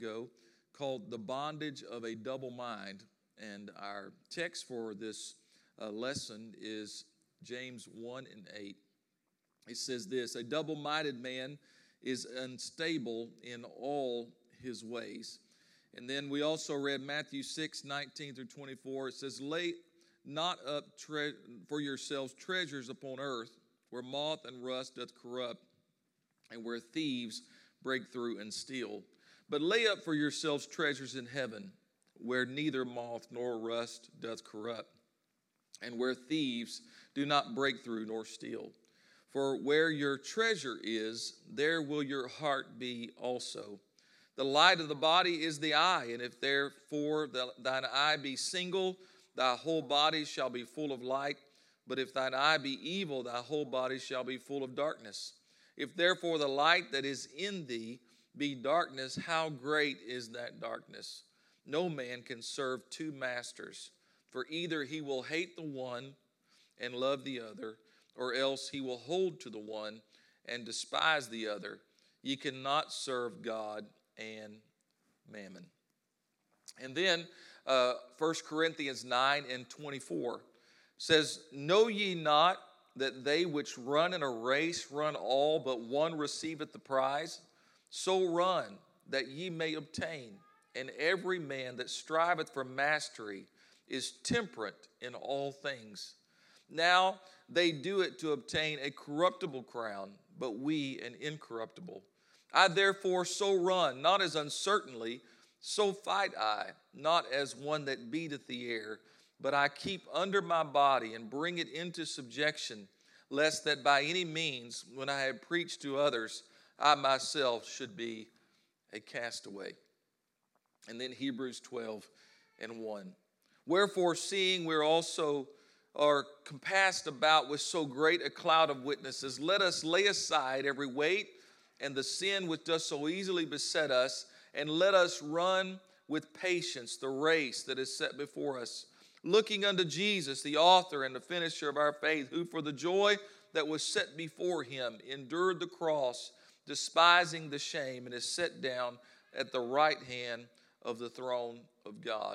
ago called The Bondage of a Double Mind. And our text for this lesson is James 1 and 8. It says this: a double-minded man is unstable in all his ways. And then we also read Matthew 6, 19 through 24. It says, lay not up for yourselves treasures upon earth, where moth and rust doth corrupt, and where thieves break through and steal. But lay up for yourselves treasures in heaven, where neither moth nor rust doth corrupt, and where thieves do not break through nor steal. For where your treasure is, there will your heart be also. The light of the body is the eye, and if therefore thine eye be single, thy whole body shall be full of light. But if thine eye be evil, thy whole body shall be full of darkness. If therefore the light that is in thee be darkness, how great is that darkness? No man can serve two masters, for either he will hate the one and love the other, or else he will hold to the one and despise the other. Ye cannot serve God and mammon. And then 1 Corinthians 9 and 24 says, know ye not that they which run in a race run all, but one receiveth the prize? So run, that ye may obtain. And every man that striveth for mastery is temperate in all things. Now they do it to obtain a corruptible crown, but we an incorruptible. I therefore so run, not as uncertainly, so fight I, not as one that beateth the air, but I keep under my body and bring it into subjection, lest that by any means, when I have preached to others, I myself should be a castaway. And then Hebrews 12 and 1. Wherefore, seeing we're also are compassed about with so great a cloud of witnesses, let us lay aside every weight and the sin which does so easily beset us, and let us run with patience the race that is set before us, looking unto Jesus, the author and the finisher of our faith, who for the joy that was set before him endured the cross, despising the shame, and is set down at the right hand of the throne of God.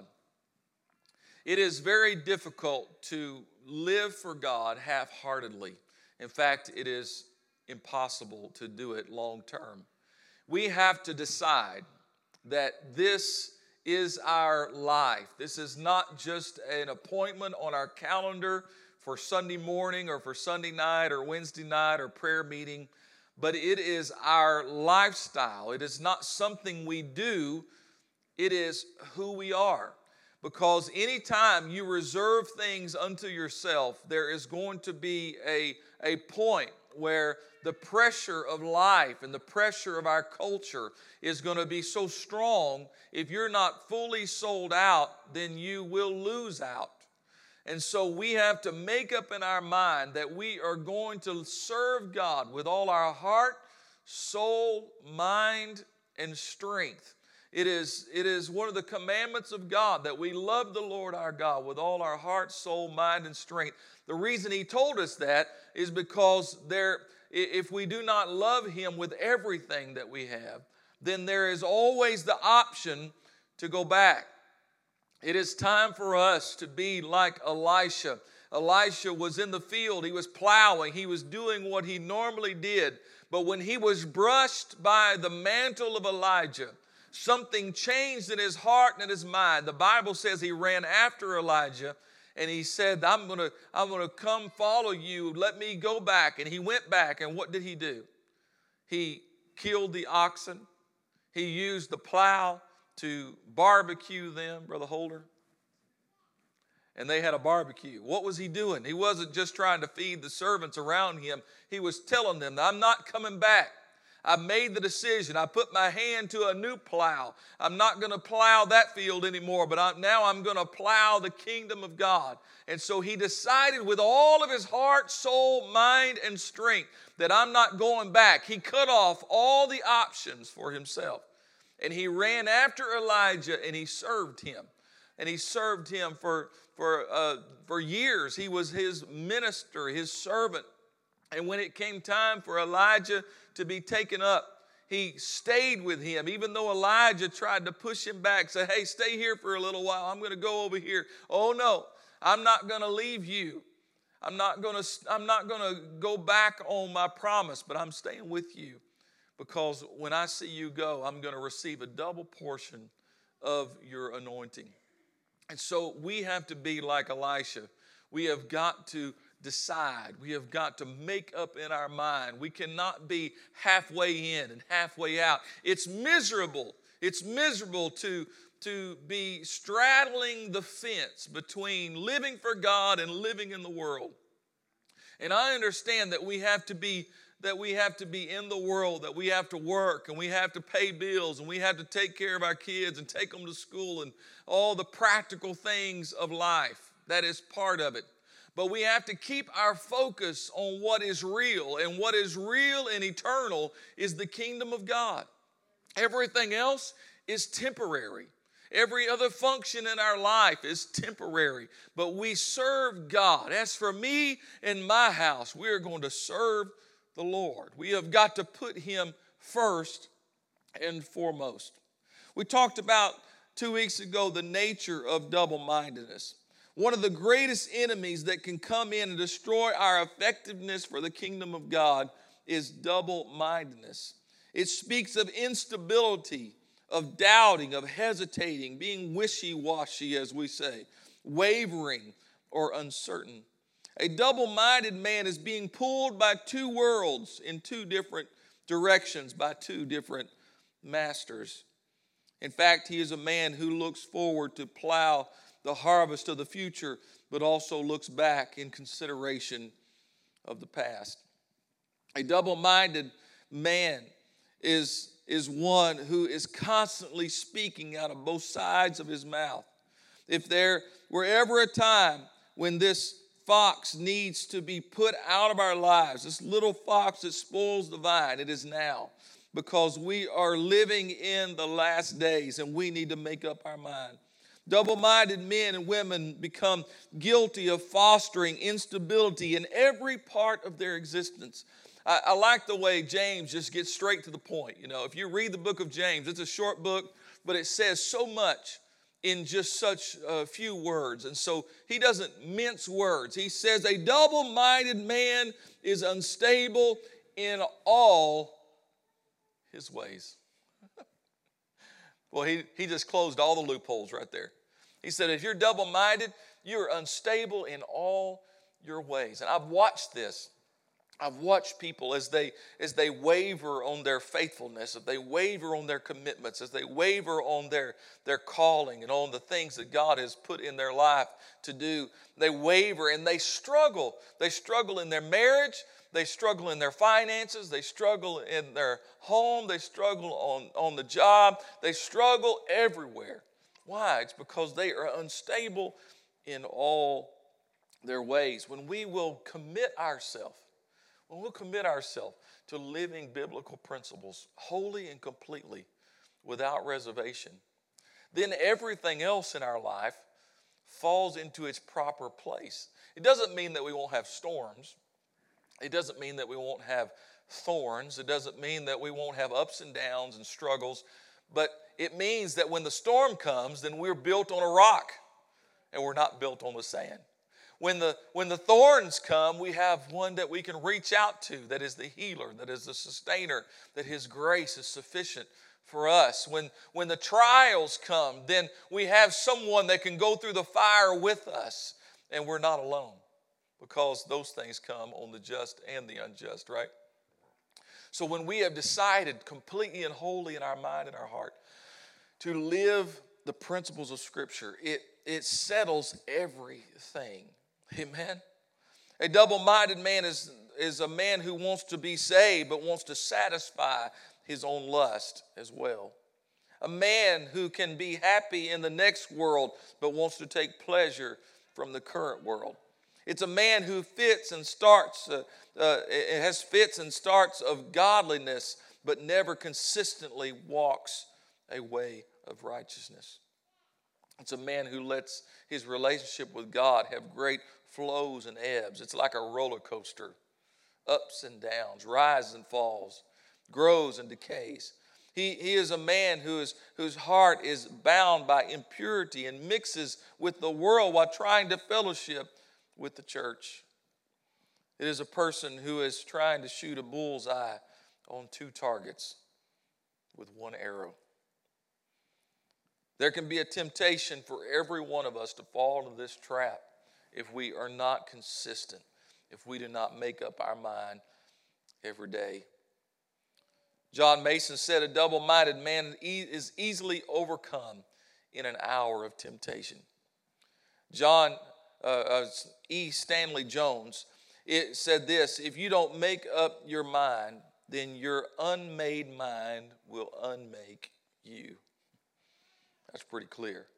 It is very difficult to live for God half-heartedly. In fact, it is impossible to do it long term. We have to decide that this is our life. This is not just an appointment on our calendar for Sunday morning or for Sunday night or Wednesday night or prayer meeting, but it is our lifestyle. It is not something we do. It is who we are. Because anytime you reserve things unto yourself, there is going to be a point where the pressure of life and the pressure of our culture is going to be so strong. If you're not fully sold out, then you will lose out. And so we have to make up in our mind that we are going to serve God with all our heart, soul, mind, and strength. It is one of the commandments of God that we love the Lord our God with all our heart, soul, mind, and strength. The reason he told us that is because if we do not love him with everything that we have, then there is always the option to go back. It is time for us to be like Elisha. Elisha was in the field. He was plowing. He was doing what he normally did. But when he was brushed by the mantle of Elijah, something changed in his heart and in his mind. The Bible says he ran after Elijah and he said, I'm going to come follow you. Let me go back. And he went back, and what did he do? He killed the oxen. He used the plow to barbecue them, Brother Holder. And they had a barbecue. What was he doing? He wasn't just trying to feed the servants around him. He was telling them, I'm not coming back. I made the decision. I put my hand to a new plow. I'm not going to plow that field anymore, but now I'm going to plow the kingdom of God. And so he decided with all of his heart, soul, mind, and strength that I'm not going back. He cut off all the options for himself. And he ran after Elijah and he served him. And he served him for years. He was his minister, his servant. And when it came time for Elijah to be taken up, he stayed with him, even though Elijah tried to push him back, say, hey, stay here for a little while. I'm going to go over here. Oh, no, I'm not going to leave you. I'm not going to go back on my promise, but I'm staying with you, because when I see you go, I'm going to receive a double portion of your anointing. And so we have to be like Elisha. We have got to decide. We have got to make up in our mind. We cannot be halfway in and halfway out. It's miserable. It's miserable to be straddling the fence between living for God and living in the world. And I understand that we have to be in the world, that we have to work and we have to pay bills and we have to take care of our kids and take them to school and all the practical things of life. That is part of it. But we have to keep our focus on what is real, and what is real and eternal is the kingdom of God. Everything else is temporary. Every other function in our life is temporary, but we serve God. As for me and my house, we are going to serve the Lord. We have got to put him first and foremost. We talked about 2 weeks ago the nature of double-mindedness. One of the greatest enemies that can come in and destroy our effectiveness for the kingdom of God is double-mindedness. It speaks of instability, of doubting, of hesitating, being wishy-washy, as we say, wavering or uncertain. A double-minded man is being pulled by two worlds in two different directions by two different masters. In fact, he is a man who looks forward to plow the harvest of the future, but also looks back in consideration of the past. A double-minded man is one who is constantly speaking out of both sides of his mouth. If there were ever a time when this fox needs to be put out of our lives, this little fox that spoils the vine, it is now, because we are living in the last days and we need to make up our mind. Double-minded men and women become guilty of fostering instability in every part of their existence. I like the way James just gets straight to the point. You know, if you read the book of James, it's a short book, but it says so much in just such a few words. And so he doesn't mince words. He says a double-minded man is unstable in all his ways. Well, he just closed all the loopholes right there. He said, if you're double-minded, you're unstable in all your ways. And I've watched this. I've watched people as they waver on their faithfulness, as they waver on their commitments, as they waver on their calling and on the things that God has put in their life to do. They waver and they struggle. They struggle in their marriage. They struggle in their finances. They struggle in their home. They struggle on the job. They struggle everywhere. Why? It's because they are unstable in all their ways. When we will commit ourselves, to living biblical principles wholly and completely without reservation, then everything else in our life falls into its proper place. It doesn't mean that we won't have storms. It doesn't mean that we won't have thorns. It doesn't mean that we won't have ups and downs and struggles. But it means that when the storm comes, then we're built on a rock and we're not built on the sand. When the thorns come, we have one that we can reach out to, that is the healer, that is the sustainer, that his grace is sufficient for us. When the trials come, then we have someone that can go through the fire with us, and we're not alone, because those things come on the just and the unjust, right? So when we have decided completely and wholly in our mind and our heart to live the principles of Scripture, it settles everything. Amen. A double-minded man is a man who wants to be saved but wants to satisfy his own lust as well. A man who can be happy in the next world but wants to take pleasure from the current world. It's a man who has fits and starts of godliness but never consistently walks a way of righteousness. It's a man who lets his relationship with God have great flows and ebbs. It's like a roller coaster, ups and downs, rises and falls. grows and decays. He is a man whose heart is bound by impurity and mixes with the world while trying to fellowship with the church. It is a person who is trying to shoot a bullseye on two targets with one arrow. There can be a temptation for every one of us to fall into this trap if we are not consistent, if we do not make up our mind every day. John Mason said, a double-minded man is easily overcome in an hour of temptation. John E. Stanley Jones said this, if you don't make up your mind, then your unmade mind will unmake you. That's pretty clear.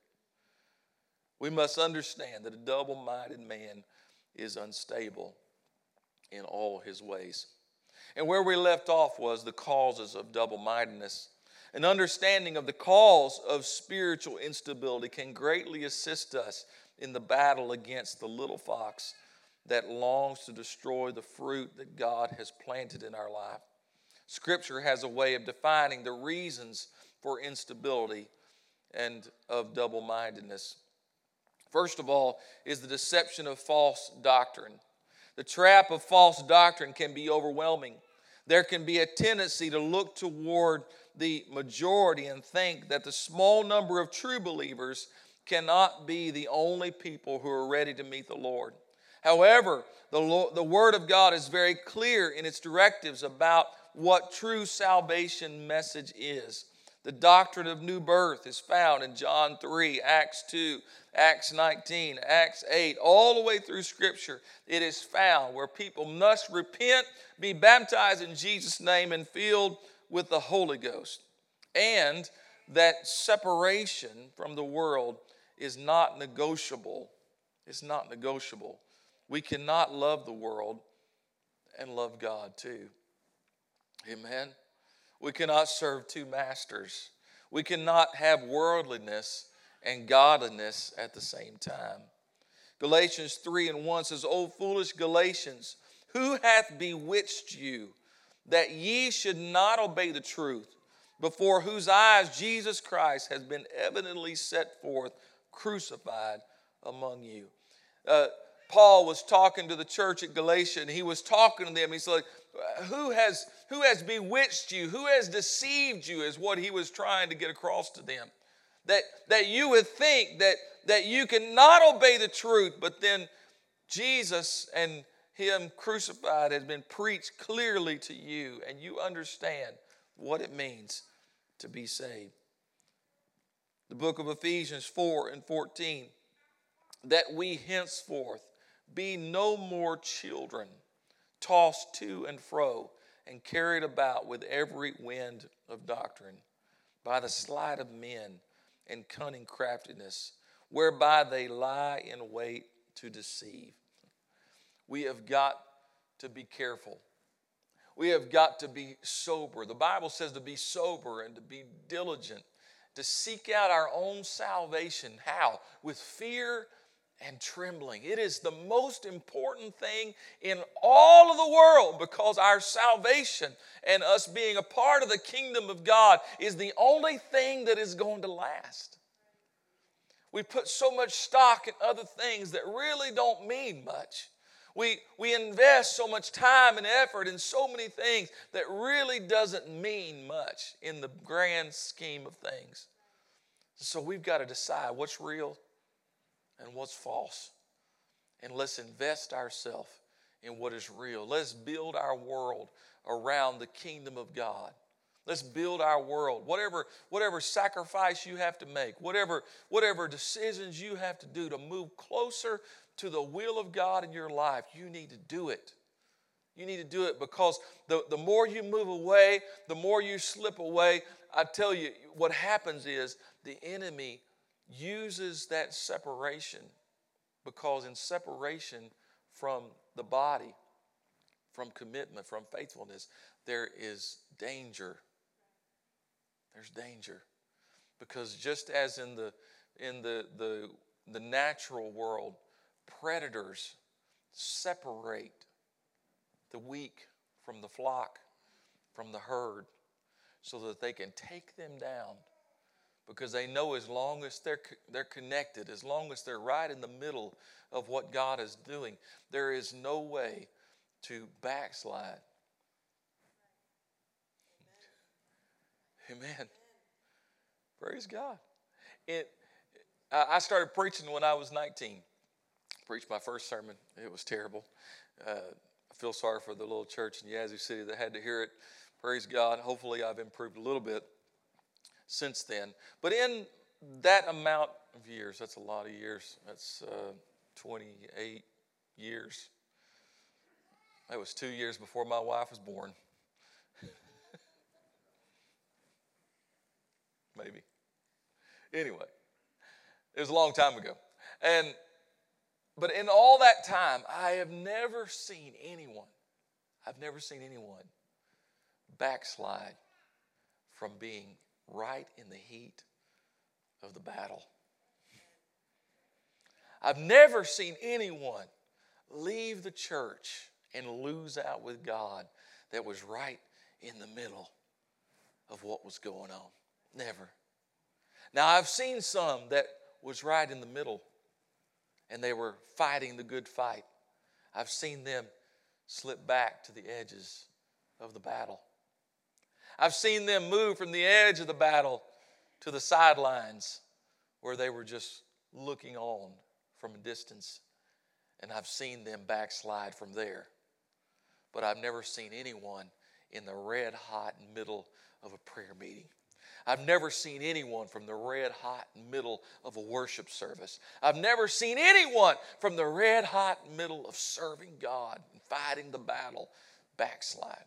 We must understand that a double-minded man is unstable in all his ways. And where we left off was the causes of double-mindedness. An understanding of the cause of spiritual instability can greatly assist us in the battle against the little fox that longs to destroy the fruit that God has planted in our life. Scripture has a way of defining the reasons for instability and of double-mindedness. First of all is the deception of false doctrine. The trap of false doctrine can be overwhelming. There can be a tendency to look toward the majority and think that the small number of true believers cannot be the only people who are ready to meet the Lord. However, the Word of God is very clear in its directives about what true salvation message is. The doctrine of new birth is found in John 3, Acts 2, Acts 19, Acts 8, all the way through Scripture. It is found where people must repent, be baptized in Jesus' name, and filled with the Holy Ghost. And that separation from the world is not negotiable. It's not negotiable. We cannot love the world and love God too. Amen. We cannot serve two masters. We cannot have worldliness and godliness at the same time. Galatians 3:1 says, O foolish Galatians, who hath bewitched you, that ye should not obey the truth, before whose eyes Jesus Christ has been evidently set forth, crucified among you. Paul was talking to the church at Galatia, and he was talking to them. He's like, who has bewitched you? Who has deceived you, is what he was trying to get across to them. That you would think that you cannot obey the truth, but then Jesus and Him crucified has been preached clearly to you, and you understand what it means to be saved. The book of Ephesians 4:14, that we henceforth be no more children, tossed to and fro and carried about with every wind of doctrine, by the sleight of men and cunning craftiness, whereby they lie in wait to deceive. We have got to be careful. We have got to be sober. The Bible says to be sober and to be diligent, to seek out our own salvation. How? With fear and trembling. It is the most important thing in all of the world, because our salvation and us being a part of the kingdom of God is the only thing that is going to last. We put so much stock in other things that really don't mean much. We invest so much time and effort in so many things that really doesn't mean much in the grand scheme of things. So we've got to decide what's real and what's false. And let's invest ourselves in what is real. Let's build our world around the kingdom of God. Let's build our world. Whatever sacrifice you have to make, whatever decisions you have to do to move closer to the will of God in your life, you need to do it. You need to do it, because the more you move away, the more you slip away. I tell you, what happens is the enemy uses that separation, because in separation from the body, from commitment, from faithfulness, there is danger. There's danger. Because just as in the natural world, predators separate the weak from the flock, from the herd so that they can take them down. Because they know as long as they're connected, as long as they're right in the middle of what God is doing, there is no way to backslide. Amen. Praise God. I started preaching when I was 19. Preached my first sermon. It was terrible. I feel sorry for the little church in Yazoo City that had to hear it. Praise God. Hopefully I've improved a little bit since then. But in that amount of years, that's a lot of years. That's 28 years. That was 2 years before my wife was born. Maybe. Anyway, it was a long time ago. But in all that time, I have never seen anyone backslide from being right in the heat of the battle. I've never seen anyone leave the church and lose out with God that was right in the middle of what was going on. Never. Now, I've seen some that was right in the middle and they were fighting the good fight. I've seen them slip back to the edges of the battle. I've seen them move from the edge of the battle to the sidelines where they were just looking on from a distance. And I've seen them backslide from there. But I've never seen anyone in the red hot middle of a prayer meeting. I've never seen anyone from the red hot middle of a worship service. I've never seen anyone from the red hot middle of serving God and fighting the battle backslide.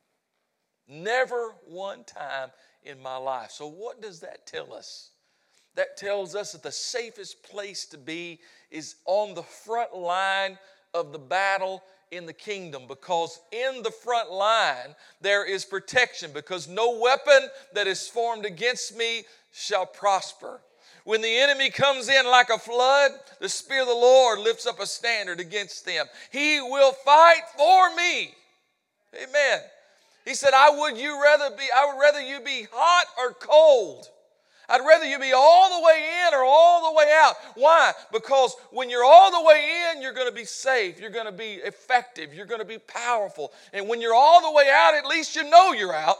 Never one time in my life. So what does that tell us? That tells us that the safest place to be is on the front line of the battle in the kingdom, because in the front line there is protection, because no weapon that is formed against me shall prosper. When the enemy comes in like a flood, the Spirit of the Lord lifts up a standard against them. He will fight for me. Amen. He said, I would rather you be hot or cold. I'd rather you be all the way in or all the way out. Why? Because when you're all the way in, you're going to be safe. You're going to be effective. You're going to be powerful. And when you're all the way out, at least you know you're out.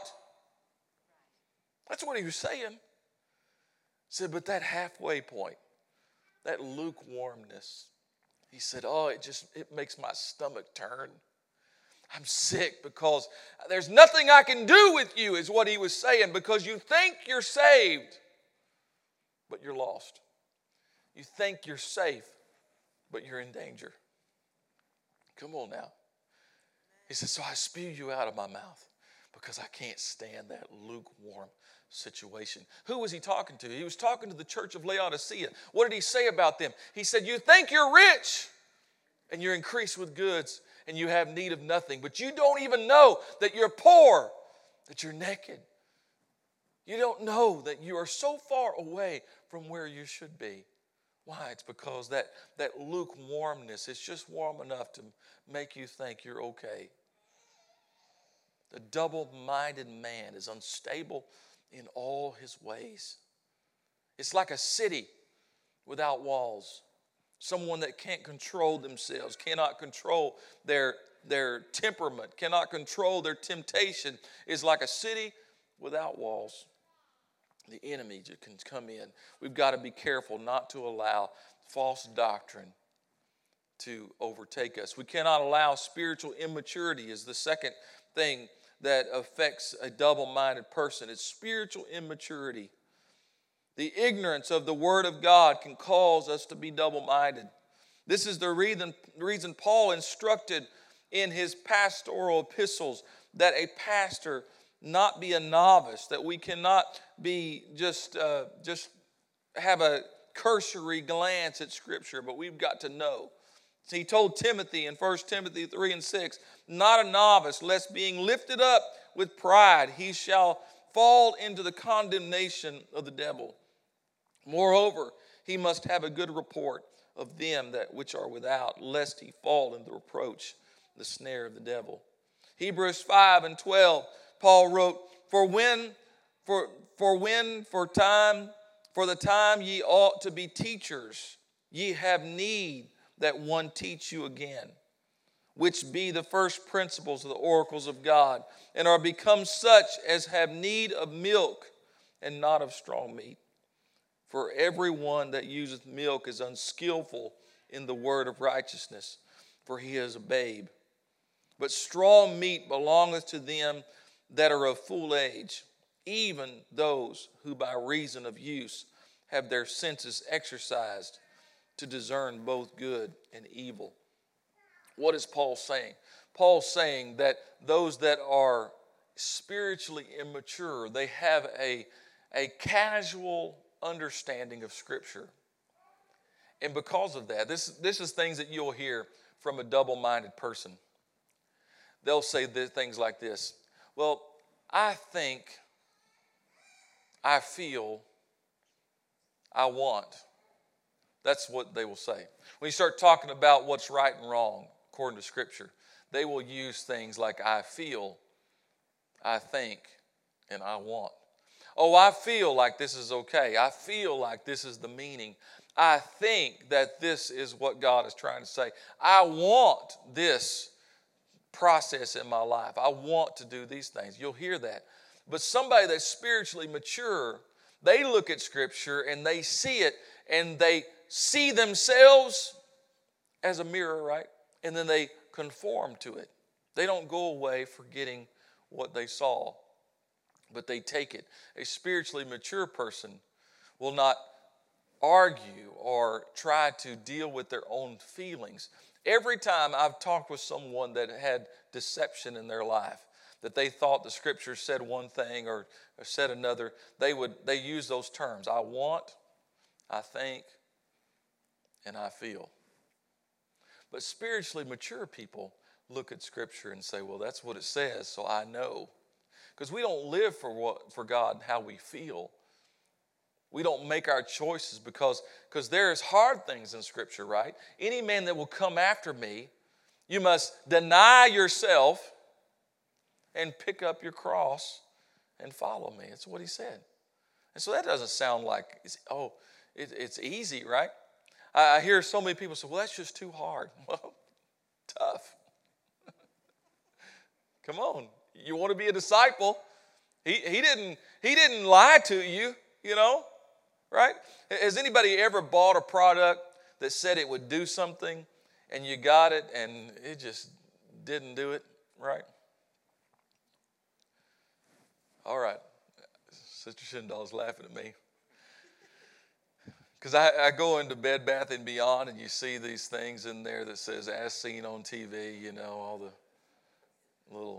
That's what he was saying. He said, but that halfway point, that lukewarmness, he said, it makes my stomach turn. I'm sick because there's nothing I can do with you, is what he was saying, because you think you're saved, but you're lost. You think you're safe, but you're in danger. Come on now. He says, so I spew you out of my mouth because I can't stand that lukewarm situation. Who was he talking to? He was talking to the church of Laodicea. What did he say about them? He said, you think you're rich and you're increased with goods and you have need of nothing, but you don't even know that you're poor, that you're naked. You don't know that you are so far away from where you should be. Why? It's because that lukewarmness is just warm enough to make you think you're okay. The double-minded man is unstable in all his ways. It's like a city without walls. Someone that can't control themselves, cannot control their temperament, cannot control their temptation, is like a city without walls. The enemy can come in. We've got to be careful not to allow false doctrine to overtake us. We cannot allow spiritual immaturity is the second thing that affects a double-minded person. It's spiritual immaturity. The ignorance of the Word of God can cause us to be double-minded. This is the reason Paul instructed in his pastoral epistles that a pastor not be a novice, that we cannot be just have a cursory glance at Scripture, but we've got to know. So he told Timothy in 1 Timothy 3:6, not a novice, lest being lifted up with pride, he shall fall into the condemnation of the devil. Moreover, he must have a good report of them that which are without, lest he fall into the reproach, the snare of the devil. Hebrews 5:12 Paul wrote, For the time ye ought to be teachers, ye have need that one teach you again, which be the first principles of the oracles of God, and are become such as have need of milk and not of strong meat. For everyone that useth milk is unskillful in the word of righteousness, for he is a babe. But strong meat belongeth to them that are of full age, even those who by reason of use have their senses exercised to discern both good and evil. What is Paul saying? Paul's saying that those that are spiritually immature, they have a casual understanding of Scripture. And because of that, this is things that you'll hear from a double-minded person. They'll say things like this. Well, I think, I feel, I want. That's what they will say. When you start talking about what's right and wrong, according to Scripture, they will use things like I feel, I think, and I want. Oh, I feel like this is okay. I feel like this is the meaning. I think that this is what God is trying to say. I want this process in my life. I want to do these things. You'll hear that. But somebody that's spiritually mature, they look at Scripture and they see it and they see themselves as a mirror, right? And then they conform to it. They don't go away forgetting what they saw, but they take it. A spiritually mature person will not argue or try to deal with their own feelings. Every time I've talked with someone that had deception in their life, that they thought the Scripture said one thing or said another, they use those terms. I want, I think, and I feel. But spiritually mature people look at Scripture and say, well, that's what it says, so I know. Because we don't live for God how we feel. We don't make our choices because there's hard things in Scripture, right? Any man that will come after me, you must deny yourself and pick up your cross and follow me. That's what he said. And so that doesn't sound like, it's easy, right? I hear so many people say, well, that's just too hard. Well, tough. Come on. You want to be a disciple. He didn't lie to you, right? Has anybody ever bought a product that said it would do something and you got it and it just didn't do it, right? All right. Sister Shindall's laughing at me. Because I go into Bed Bath & Beyond and you see these things in there that says, as seen on TV, all the little.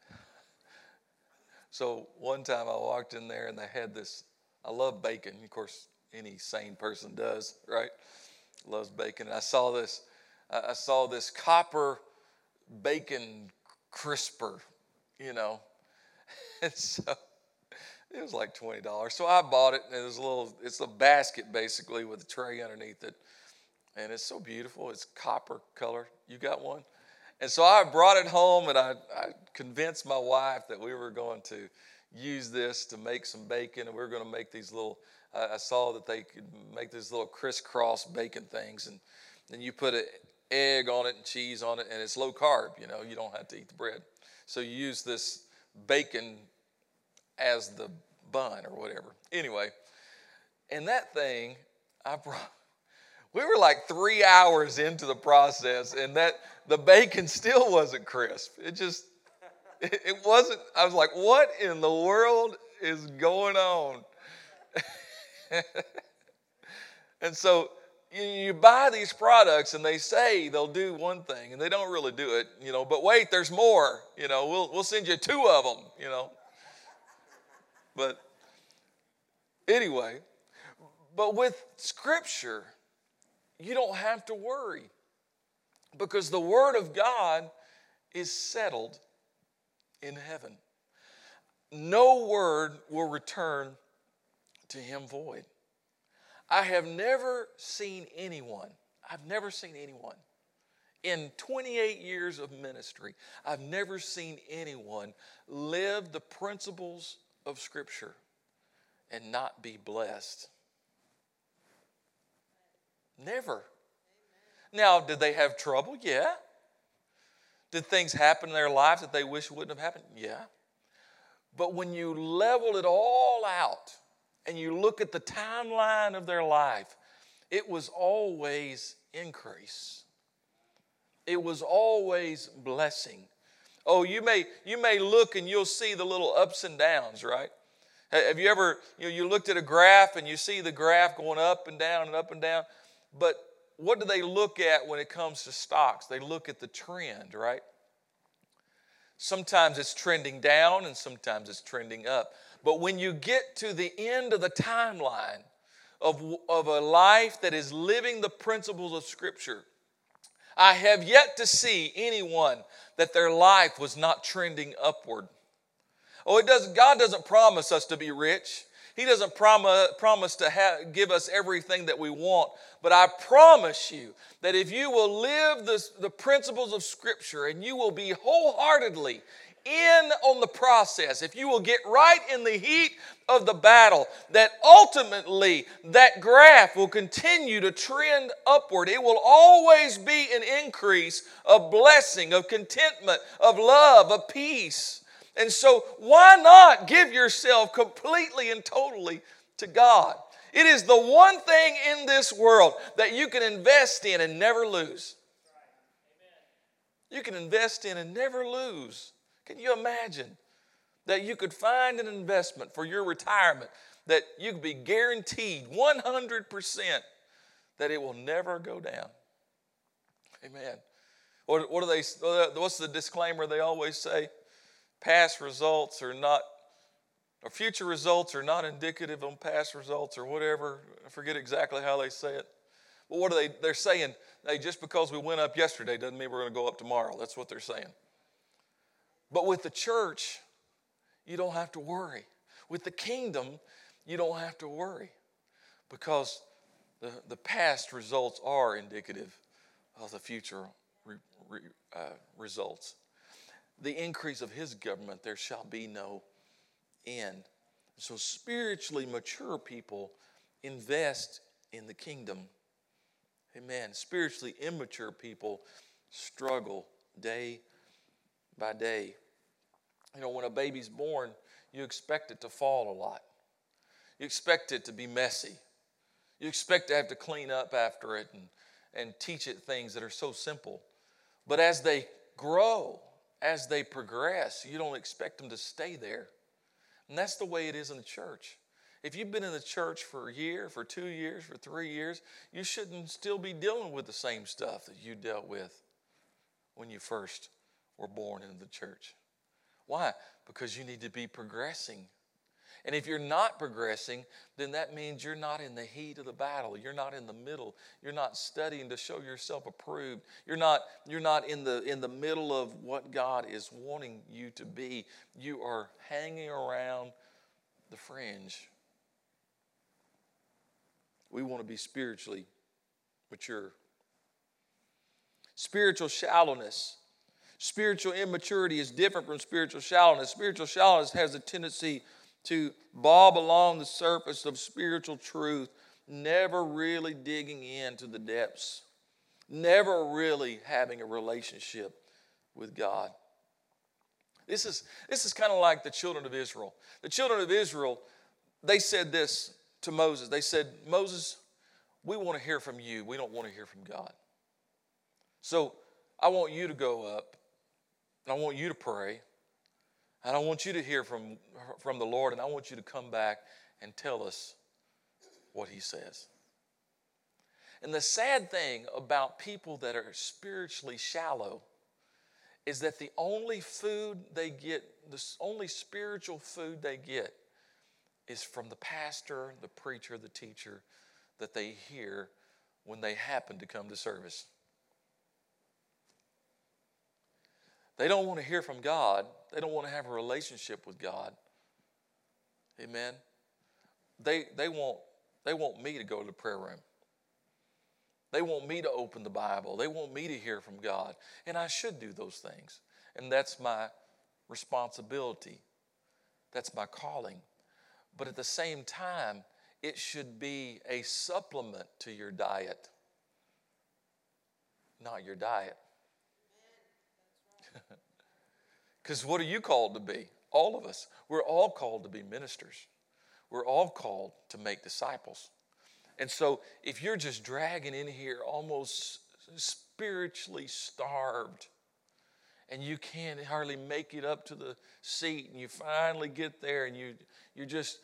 So one time I walked in there and they had this, I love bacon. Of course, any sane person does, right? Loves bacon. And I saw this copper bacon crisper, And so it was like $20. So I bought it, and it's a basket basically with a tray underneath it. And it's so beautiful. It's copper color. You got one? And so I brought it home, and I convinced my wife that we were going to use this to make some bacon, and we were going to make these little, I saw that they could make these little crisscross bacon things, and then you put an egg on it and cheese on it, and it's low carb, you don't have to eat the bread. So you use this bacon as the bun or whatever. Anyway, and that thing, we were like 3 hours into the process, and the bacon still wasn't crisp. It wasn't. I was like, what in the world is going on? And so you buy these products and they say they'll do one thing and they don't really do it, but wait, there's more, we'll send you 2 of them, But anyway, but with Scripture, you don't have to worry because the Word of God is settled in heaven. No word will return to him void. I've never seen anyone In 28 years of ministry, I've never seen anyone live the principles of Scripture and not be blessed. Never. Now, did they have trouble? Yeah. Did things happen in their lives that they wish wouldn't have happened? Yeah. But when you level it all out and you look at the timeline of their life, it was always increase. It was always blessing. Oh, you may look and you'll see the little ups and downs, right? Have you ever, you looked at a graph and you see the graph going up and down and up and down, but what do they look at when it comes to stocks? They look at the trend, right? Sometimes it's trending down and sometimes it's trending up. But when you get to the end of the timeline of a life that is living the principles of Scripture, I have yet to see anyone that their life was not trending upward. God doesn't promise us to be rich. He doesn't promise to give us everything that we want. But I promise you that if you will live the principles of Scripture and you will be wholeheartedly in on the process, if you will get right in the heat of the battle, that ultimately that graph will continue to trend upward. It will always be an increase of blessing, of contentment, of love, of peace. And so why not give yourself completely and totally to God? It is the one thing in this world that you can invest in and never lose. You can invest in and never lose. Can you imagine that you could find an investment for your retirement that you could be guaranteed 100% that it will never go down? Amen. What's the disclaimer they always say? Past results are not, or future results are not indicative of past results or whatever. I forget exactly how they say it. But what are they're saying, hey, just because we went up yesterday doesn't mean we're going to go up tomorrow. That's what they're saying. But with the church, you don't have to worry. With the kingdom, you don't have to worry because the past results are indicative of the future results. The increase of His government, there shall be no end. So spiritually mature people invest in the kingdom. Amen. Spiritually immature people struggle day by day. When a baby's born, you expect it to fall a lot. You expect it to be messy. You expect to have to clean up after it and teach it things that are so simple. But as they grow, as they progress, you don't expect them to stay there. And that's the way it is in the church. If you've been in the church for a year, for 2 years, for 3 years, you shouldn't still be dealing with the same stuff that you dealt with when you first were born into the church. Why? Because you need to be progressing. And if you're not progressing, then that means you're not in the heat of the battle. You're not in the middle. You're not studying to show yourself approved. You're not in the middle of what God is wanting you to be. You are hanging around the fringe. We want to be spiritually mature. Spiritual shallowness. Spiritual immaturity is different from spiritual shallowness. Spiritual shallowness has a tendency to bob along the surface of spiritual truth, never really digging into the depths, never really having a relationship with God. This is kind of like the children of Israel. The children of Israel, they said this to Moses. They said, Moses, we want to hear from you. We don't want to hear from God. So I want you to go up, and I want you to pray, and I want you to hear from the Lord, and I want you to come back and tell us what He says. And the sad thing about people that are spiritually shallow is that the only food they get, the only spiritual food they get is from the pastor, the preacher, the teacher that they hear when they happen to come to service. They don't want to hear from God. They don't want to have a relationship with God. Amen. They want me to go to the prayer room. They want me to open the Bible. They want me to hear from God. And I should do those things. And that's my responsibility. That's my calling. But at the same time, it should be a supplement to your diet, not your diet. Because what are you called to be? All of us. We're all called to be ministers. We're all called to make disciples. And so if you're just dragging in here almost spiritually starved, and you can't hardly make it up to the seat, and you finally get there, and you're just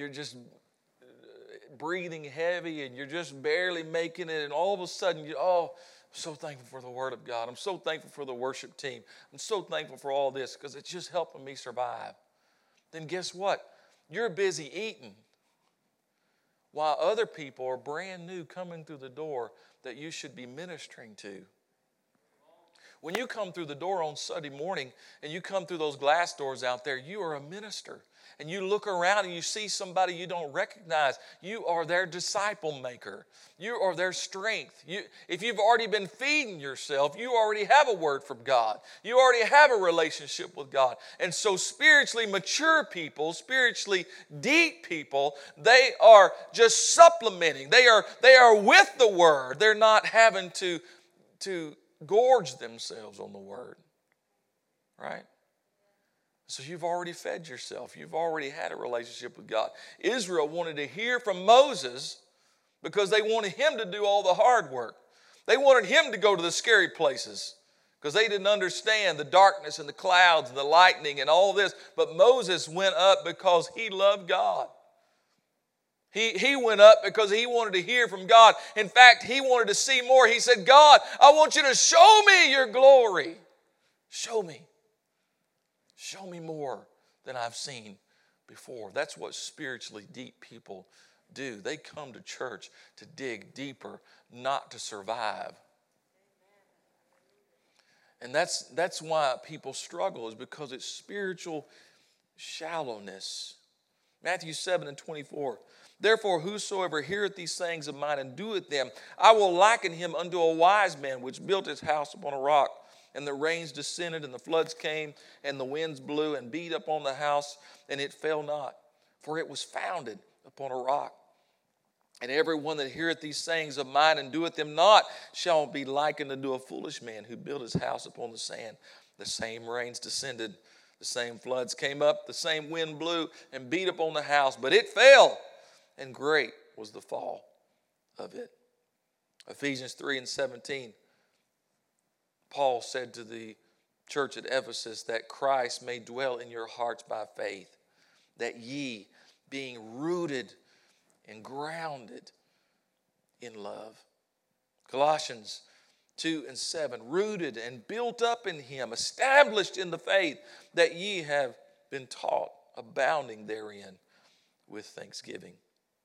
breathing heavy, and you're just barely making it, and all of a sudden I'm so thankful for the Word of God. I'm so thankful for the worship team. I'm so thankful for all this because it's just helping me survive. Then guess what? You're busy eating while other people are brand new coming through the door that you should be ministering to. When you come through the door on Sunday morning and you come through those glass doors out there, you are a minister. And you look around and you see somebody you don't recognize. You are their disciple maker. You are their strength. If you've already been feeding yourself, you already have a word from God. You already have a relationship with God. And so spiritually mature people, spiritually deep people, they are just supplementing. They are with the word. They're not having to gorge themselves on the word. Right? So you've already fed yourself. You've already had a relationship with God. Israel wanted to hear from Moses because they wanted him to do all the hard work. They wanted him to go to the scary places because they didn't understand the darkness and the clouds and the lightning and all this. But Moses went up because he loved God. He went up because he wanted to hear from God. In fact, he wanted to see more. He said, God, I want you to show me your glory. Show me. Show me more than I've seen before. That's what spiritually deep people do. They come to church to dig deeper, not to survive. And that's why people struggle, is because it's spiritual shallowness. Matthew 7:24. Therefore, whosoever heareth these sayings of mine and doeth them, I will liken him unto a wise man which built his house upon a rock. And the rains descended, and the floods came, and the winds blew and beat upon the house, and it fell not, for it was founded upon a rock. And every one that heareth these sayings of mine and doeth them not shall be likened unto a foolish man who built his house upon the sand. The same rains descended, the same floods came up, the same wind blew and beat upon the house, but it fell, and great was the fall of it. Ephesians 3:17. Paul said to the church at Ephesus that Christ may dwell in your hearts by faith, that ye, being rooted and grounded in love. Colossians 2:7, rooted and built up in him, established in the faith that ye have been taught, abounding therein with thanksgiving.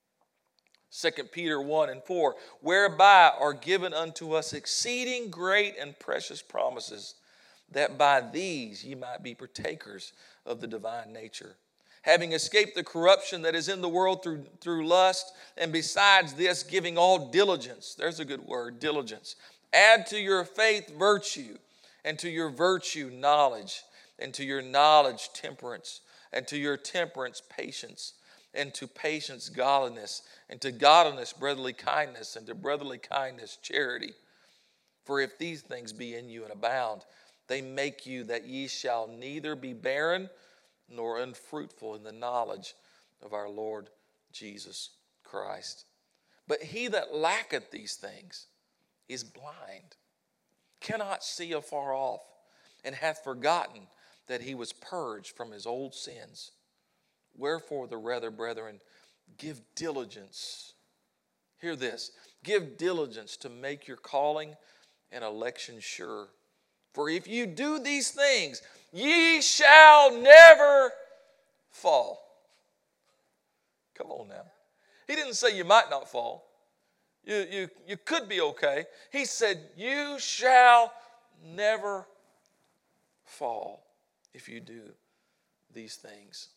2 Peter 1:4, whereby are given unto us exceeding great and precious promises, that by these ye might be partakers of the divine nature, having escaped the corruption that is in the world through lust, and besides this giving all diligence. There's a good word, diligence. Add to your faith virtue, and to your virtue knowledge, and to your knowledge temperance, and to your temperance patience, and to patience godliness, and to godliness brotherly kindness, and to brotherly kindness charity. For if these things be in you and abound, they make you that ye shall neither be barren nor unfruitful in the knowledge of our Lord Jesus Christ. But he that lacketh these things is blind, cannot see afar off, and hath forgotten that he was purged from his old sins. Wherefore the rather, brethren, give diligence. Hear this. Give diligence to make your calling and election sure. For if you do these things, ye shall never fall. Come on now. He didn't say you might not fall. You could be okay. He said you shall never fall if you do these things.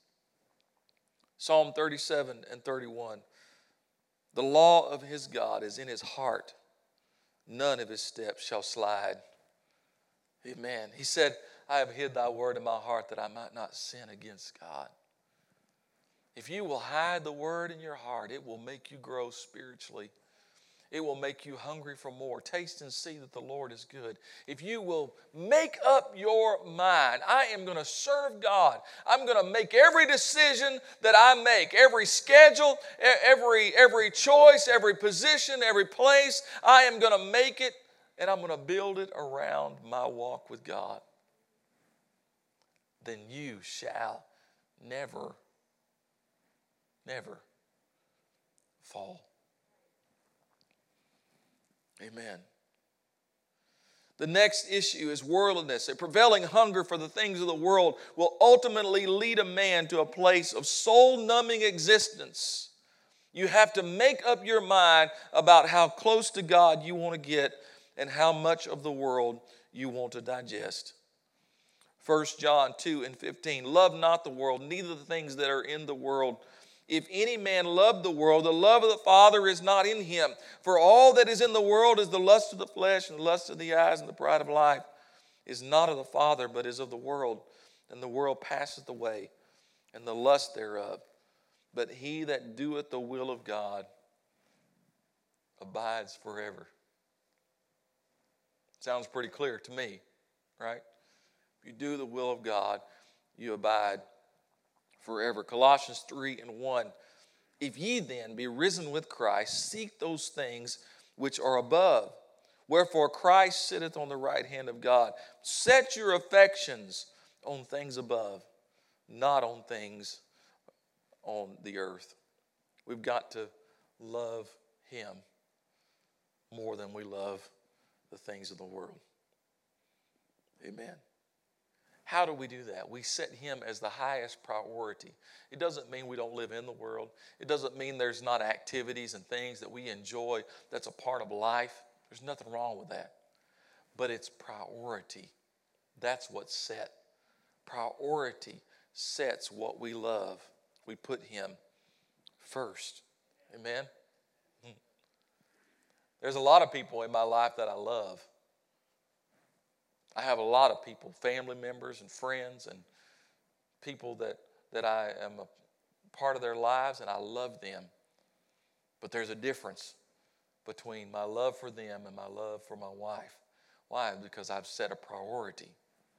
Psalm 37:31. The law of his God is in his heart, none of his steps shall slide. Amen. He said, I have hid thy word in my heart that I might not sin against God. If you will hide the word in your heart, it will make you grow spiritually. It will make you hungry for more. Taste and see that the Lord is good. If you will make up your mind, I am going to serve God. I'm going to make every decision that I make, every schedule, every choice, every position, every place, I am going to make it, and I'm going to build it around my walk with God. Then you shall never fall. Amen. The next issue is worldliness. A prevailing hunger for the things of the world will ultimately lead a man to a place of soul-numbing existence. You have to make up your mind about how close to God you want to get and how much of the world you want to digest. 1 John 2:15, love not the world, neither the things that are in the world. If any man love the world, the love of the Father is not in him. For all that is in the world is the lust of the flesh and the lust of the eyes and the pride of life is not of the Father, but is of the world. And the world passeth away, and the lust thereof. But he that doeth the will of God abides forever. Sounds pretty clear to me, right? If you do the will of God, you abide forever. Colossians 3:1. If ye then be risen with Christ, seek those things which are above, wherefore Christ sitteth on the right hand of God. Set your affections on things above, not on things on the earth. We've got to love him more than we love the things of the world. Amen. How do we do that? We set him as the highest priority. It doesn't mean we don't live in the world. It doesn't mean there's not activities and things that we enjoy that's a part of life. There's nothing wrong with that. But it's priority. That's what's set. Priority sets what we love. We put him first. Amen? There's a lot of people in my life that I love. I have a lot of people, family members and friends and people that I am a part of their lives, and I love them. But there's a difference between my love for them and my love for my wife. Why? Because I've set a priority.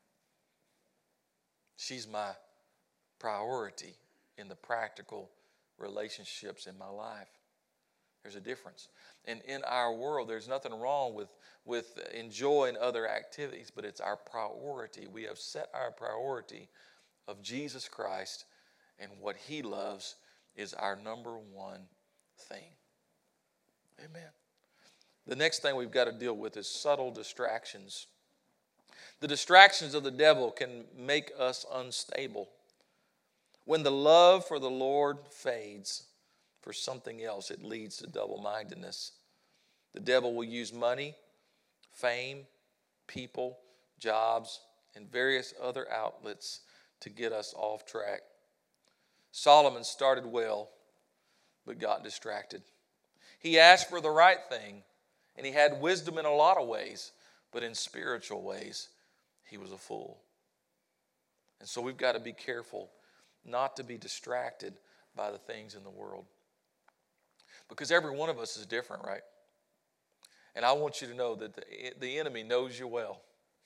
She's my priority in the practical relationships in my life. There's a difference. And in our world, there's nothing wrong with enjoying other activities, but it's our priority. We have set our priority of Jesus Christ, and what he loves is our number one thing. Amen. The next thing we've got to deal with is subtle distractions. The distractions of the devil can make us unstable. When the love for the Lord fades for something else, it leads to double-mindedness. The devil will use money, fame, people, jobs, and various other outlets to get us off track. Solomon started well, but got distracted. He asked for the right thing, and he had wisdom in a lot of ways, but in spiritual ways, he was a fool. And so we've got to be careful not to be distracted by the things in the world. Because every one of us is different, right? And I want you to know that the enemy knows you well.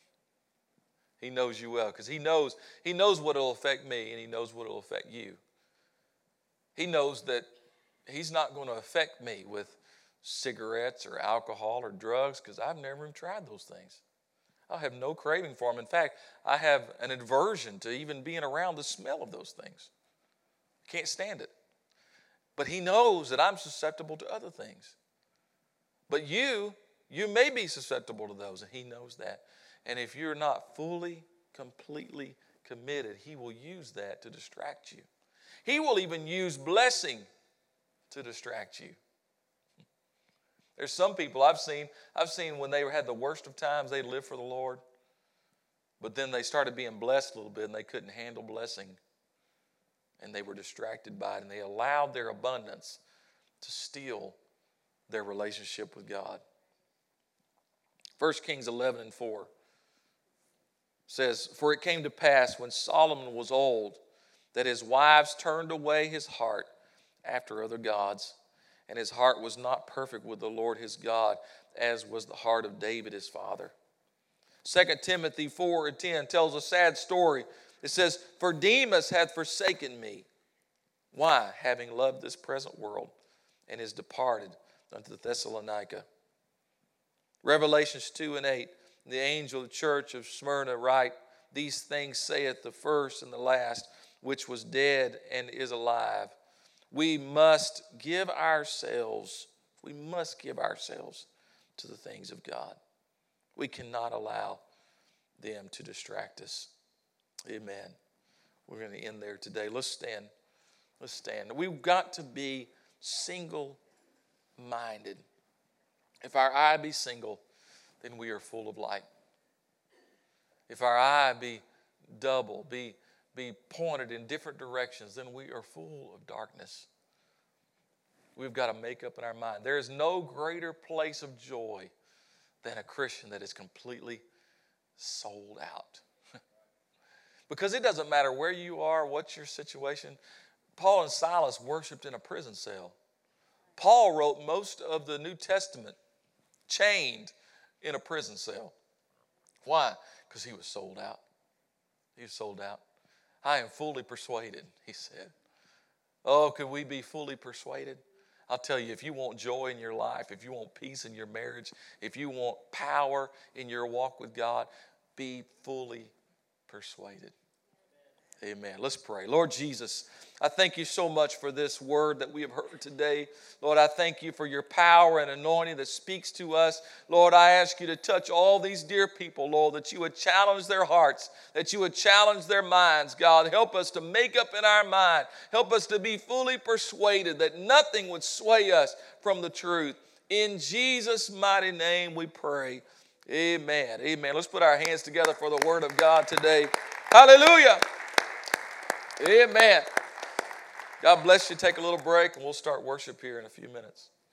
He knows you well because he knows what will affect me, and he knows what will affect you. He knows that he's not going to affect me with cigarettes or alcohol or drugs because I've never even tried those things. I have no craving for them. In fact, I have an aversion to even being around the smell of those things. I can't stand it. But he knows that I'm susceptible to other things. But you may be susceptible to those, and he knows that. And if you're not fully, completely committed, he will use that to distract you. He will even use blessing to distract you. There's some people I've seen when they had the worst of times, they lived for the Lord. But then they started being blessed a little bit, and they couldn't handle blessing. And they were distracted by it, and they allowed their abundance to steal their relationship with God. 1 Kings 11:4 says, "For it came to pass when Solomon was old that his wives turned away his heart after other gods, and his heart was not perfect with the Lord his God, as was the heart of David his father." 2 Timothy 4:10 tells a sad story. It says, "For Demas hath forsaken me." Why? "Having loved this present world, and is departed unto Thessalonica." Revelations 2:8, the angel of the church of Smyrna write, "These things saith the first and the last, which was dead and is alive." We must give ourselves to the things of God. We cannot allow them to distract us. Amen. We're going to end there today. Let's stand. Let's stand. We've got to be single-minded. If our eye be single, then we are full of light. If our eye be double, be pointed in different directions, then we are full of darkness. We've got to make up in our mind. There is no greater place of joy than a Christian that is completely sold out. Because it doesn't matter where you are, what's your situation. Paul and Silas worshiped in a prison cell. Paul wrote most of the New Testament chained in a prison cell. Why? Because he was sold out. He was sold out. "I am fully persuaded," he said. Oh, could we be fully persuaded? I'll tell you, if you want joy in your life, if you want peace in your marriage, if you want power in your walk with God, be fully persuaded. Amen. Let's pray. Lord Jesus, I thank you so much for this word that we have heard today. Lord, I thank you for your power and anointing that speaks to us. Lord, I ask you to touch all these dear people, Lord, that you would challenge their hearts, that you would challenge their minds. God, help us to make up in our mind. Help us to be fully persuaded that nothing would sway us from the truth. In Jesus' mighty name we pray. Amen. Amen. Let's put our hands together for the word of God today. Hallelujah. Amen. God bless you. Take a little break and we'll start worship here in a few minutes.